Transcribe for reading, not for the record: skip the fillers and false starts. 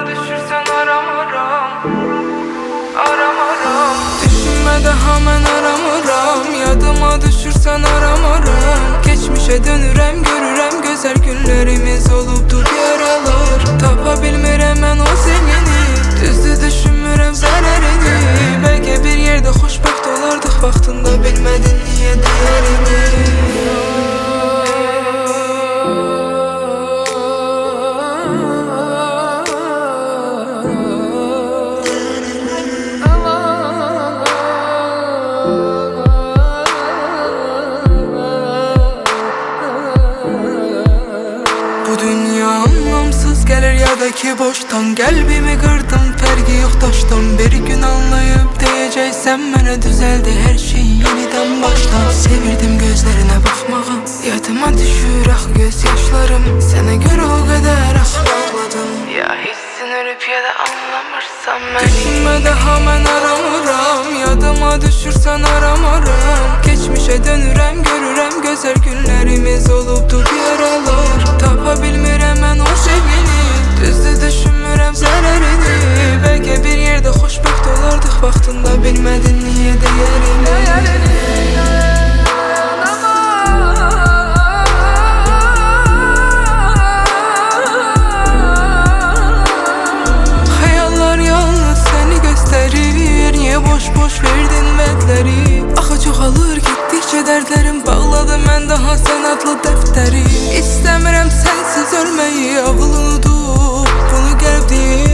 düşürsen aram aram, aram aram. Düşünmede hemen aram aram, yadıma düşürsen aram aram. Geçmişe dönürem, görürem güzel günlerimiz olubdu yaralar. Tapa bilmirəm mən o sevgini, düzdü düşünmürəm zərərini. Belki bir yerde xoşbəxt olardıq, vaxtında bilmədin niyə dəyərini. Bu dünya anlamsız gelir ya da ki boştan. Kalbimi kırdım, fergi yok taştan. Bir gün anlayıp diyeceksen bana düzeldi her şey yeniden baştan. Sevirdim gözlerine bakmağım, yadıma düşür ah gözyaşlarım. Sana göre o kadar ağladım, ya hissin ölüp ya da anlamırsan beni. Düşünmede hemen aram aram, yadıma düşürsen aram aram. Geçmişe dönürem, görürem güzel günlerimiz olubdu yaralar. Tapa bilmirəm mən o sevgini, düzdü düşünmürəm zərərini. Belki bir yerde xoşbəxt olardıq, vaxtında bilmədin niyə dəyərini. Xəyallar yalnız səni göstərir, niyə boş-boş verdin vədləri. Axı çoxalır getdikcə dərdlərim, bağladı mən daha sən adlı dəftəri. İstəmirəm sənsiz ölməyi, avuludu bunu qəlb deyir.